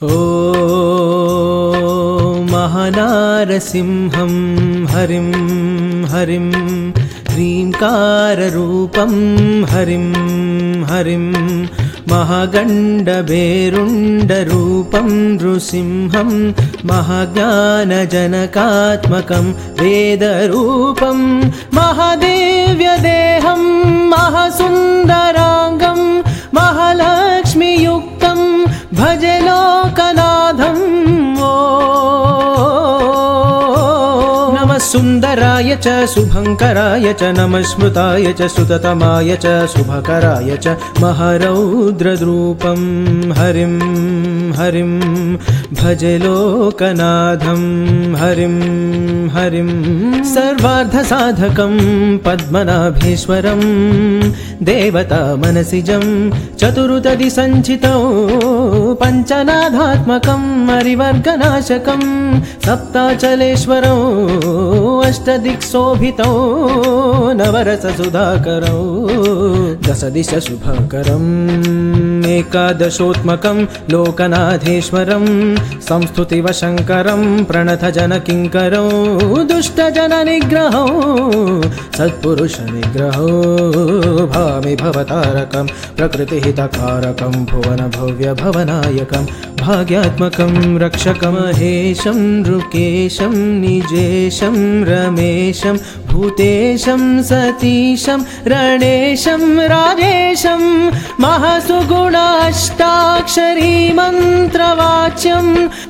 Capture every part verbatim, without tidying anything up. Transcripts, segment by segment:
महानारसिंहं हरिं हरिं ह्रीङ्काररूपं हरिं हरिं महागण्डभेरुण्डरूपं नृसिंहं महाज्ञानजनकात्मकं वेदरूपं महादेव्यदेहं महासुन्दराङ्गं महालक्ष्मीयुक्तं भजे लोकनाथं। नमः सुन्दराय च शुभङ्कराय च नमः स्मृताय च सुततमाय च शुभकराय च महारौद्ररूपं हरिं हरिं भजे लोकनाथं हरिं हरिं सर्वार्थसाधकं पद्मनाभेश्वरं देवता मनसिजं चतुरुतदि सञ्चितौ पञ्चनादात्मकं हरिवर्गनाशकं सप्ताचलेश्वरौ अष्टदिक्शोभितौ नवरससुधाकरौ दशदिश शुभकरम् एकादशोत्मकं लोकनाथेश्वरं संस्तुतिवशङ्करं प्रणतजनकिङ्करौ दुष्टजननिग्रहौ सत्पुरुषनिग्रहौ भामि भवतारकं प्रकृतिहितकारकं भुवनभव्यभवनायकं भाग्यात्मकं रक्षकमहेशं नृकेशं निजेशं रमेशं भूतेशं सतीशं रणेशं राजेशं महासुगुणाष्टाक्षरी मन्त्रवाच्यं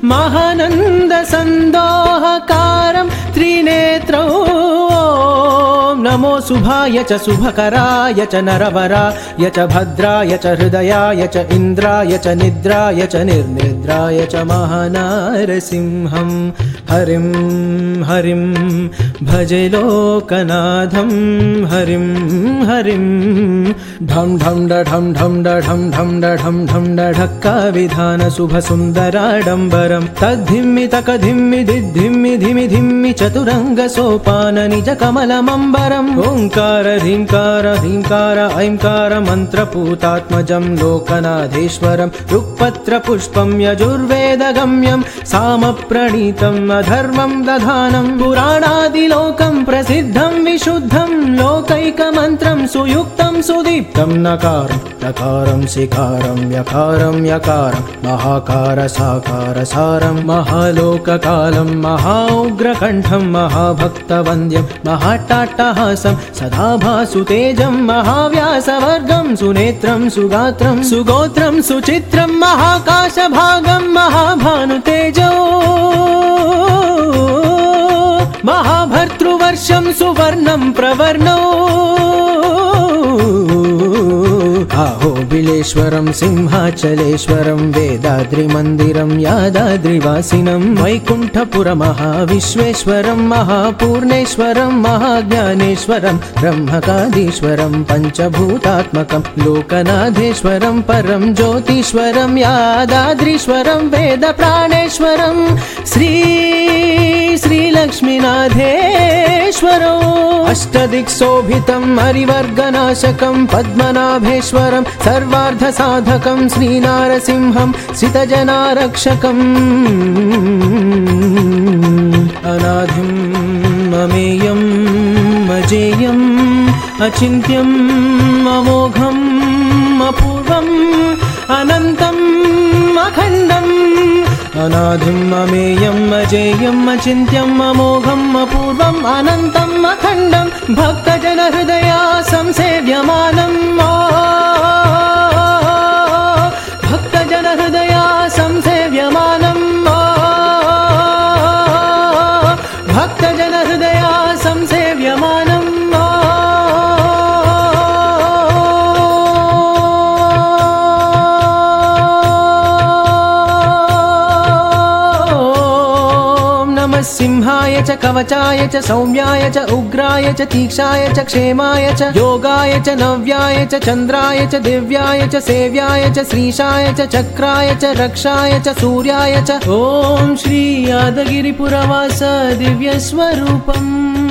महानन्दसन्दोहकारं त्रिनेत्रौ। नमो शुभाय च शुभकराय च नरवराय च भद्राय च हृदयाय च इन्द्राय च निद्राय च निर्निद्राय च महानारसिंहं हरिं हरिं भजे लोकनाथं हरिं हरिं ढं ढं ढं ढं ढं ढं ढं ढं ढक्का विधान शुभ सुन्दराडम्बरं तद्धिम्मि तकधिम्मि दिद्धिम्मि धिमि धिम्मि चतुरङ्ग सोपान निज कमलमम्बरम् ओङ्कार ह्रीङ्कार ह्रीङ्कार ऐङ्कार मन्त्रपूतात्मजं लोकनाथेश्वरं ऋक्पत्र पुष्पं यजुर्वेदगम्यं सामप्रणीतम् अधर्मं दधानं पुराणादिलोकं प्रसिद्धं विशुद्धं लोकैकमन्त्रं सुयुक्तं सुदीप्तं नकारं नकारं शिकारं यकारं यकारं महाकार साकार सारं महालोककालं महाउग्रकण्ठं महाभक्तवन्द्यं महाट्टाट्टहासं सदा भासुतेजं महाव्यासवर्गं सुनेत्रं सुगात्रं सुगोत्रं सुचित्रं महाकाशभागं महाभानुतेजो महाभर्तृवर्षं सुवर्णं प्रवर्णो आहोबिलेश्वरं सिंहाचलेश्वरं वेदाद्रिमन्दिरं यादाद्रिवासिनं वैकुण्ठपुरमहाविश्वेश्वरं महापूर्णेश्वरं महाज्ञानेश्वरं ब्रह्मकादीश्वरं पञ्चभूतात्मकं लोकनाथेश्वरं परं ज्योतीश्वरं यादाद्रीश्वरं वेदप्राणेश्वरं श्री श्रीलक्ष्मीनाथेश्वरो अष्टदिक्शोभितं हरिवर्गनाशकं पद्मनाभेश्वरं सर्वार्थसाधकं श्रीनारसिंहं श्रितजनारक्षकम् अनादिं अमेयम् अजेयम् अचिन्त्यम् अमोघम् अपूर्वम् अनन्तम् अखण्डम् अनादिम् अमेयम् अजेयम् अचिन्त्यम् अमोघम् अपूर्वम् अनन्तम् अखण्डम् भक्तजनहृदया संसेव्यमानम् भक्तजनहृदया संसेव्यमानम् भक्तजनहृदया संसेव्यमानम् सिंहाय च कवचाय च सौम्याय च उग्राय च तीक्षाय च क्षेमाय च योगाय च नव्याय च चन्द्राय च दिव्याय च सेव्याय च श्रीशाय च चक्राय च रक्षाय च सूर्याय च ॐ श्री यादगिरिपुरवास दिव्यस्वरूपम्।